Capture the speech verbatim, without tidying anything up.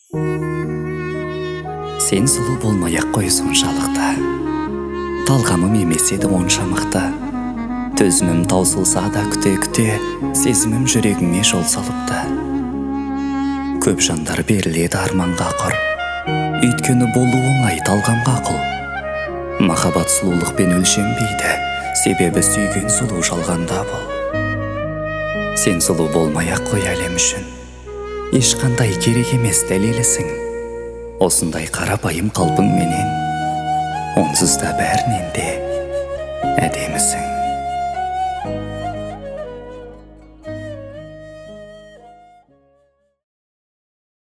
Сен сұлу болмай-ақ қой соншалықты, талғамым емес еді онша мықты. Төзімім таусылса да күте-күте, сезімім жүрегіңе жол салыпты. Көп жандар беріледі арманға құр, өйткені болу оңай талғамға құл. Махаббат сұлулықпен өлшенбейді, себебі сүйген сұлу жалғанда бұл. Сен сұлу болмай-ақ қой әлем үшін, ешқандай керек емес дәлелісің. Осындай қарапайым қалпыңменен, онсыз да бәрінен де әдемісің.